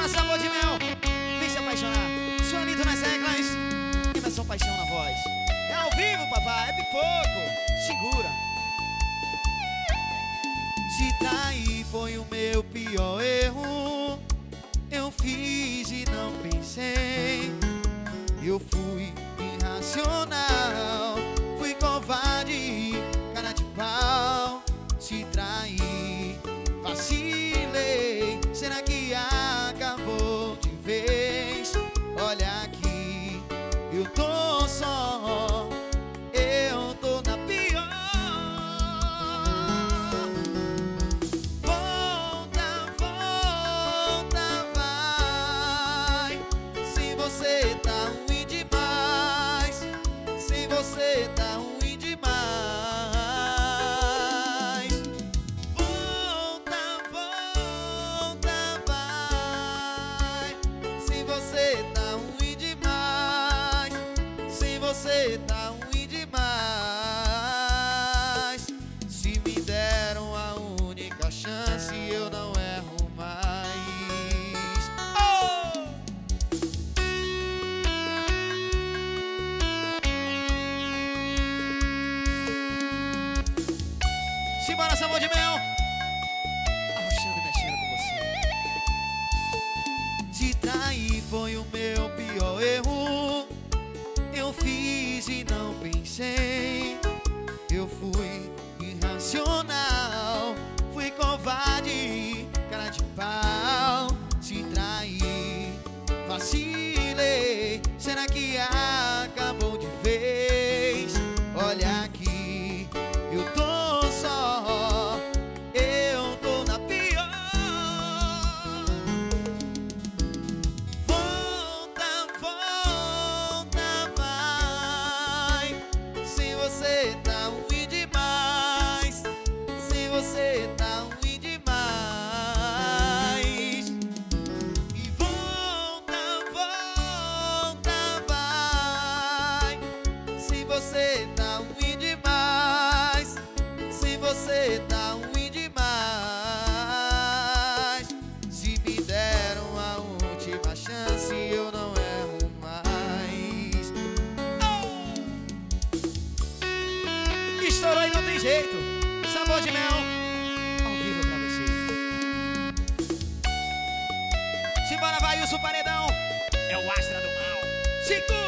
Simbora, sabor de mel. Vem se apaixonar. Suanito nas teclas. Emerson Paixão na voz. É ao vivo, papai. É pipoco. Segura. Te trair foi o meu pior erro. Eu fiz e não pensei. Eu fui irracional. Fui covarde, cara de pau. Te traí, vacilei. Será que acabou de vez? Olha aqui, eu tô só. Eu tô na pior. Volta, volta, vai. Se você tá ruim demais. Se você tá ruim demais. Volta, volta, vai. Se você tá ruim demais. Se você tá ruim demais. Se me deram a única chance, eu não erro mais. Oh! Simbora, sabor de mel. Arrochando e mexendo com você. Te trair foi o meu pior erro. Eu fiz e não pensei. Eu fui irracional. Fui covarde, cara de pau. Te traí, vacilei. Será que acabou de vez? Olha aqui, eu tô só. Eu tô na pior. Volta, volta, vai. Se você tá ruim demais. Se você tá ruim demais. E volta, volta, vai. Se você tá ruim demais. Se você tá ruim demais. Se me deram a última chance, eu não erro mais. Oh! Estourou e não tem jeito. Sabor de mel ao vivo pra você. Simbora, vai, usa o paredão. É o Astra do Mal. Segura!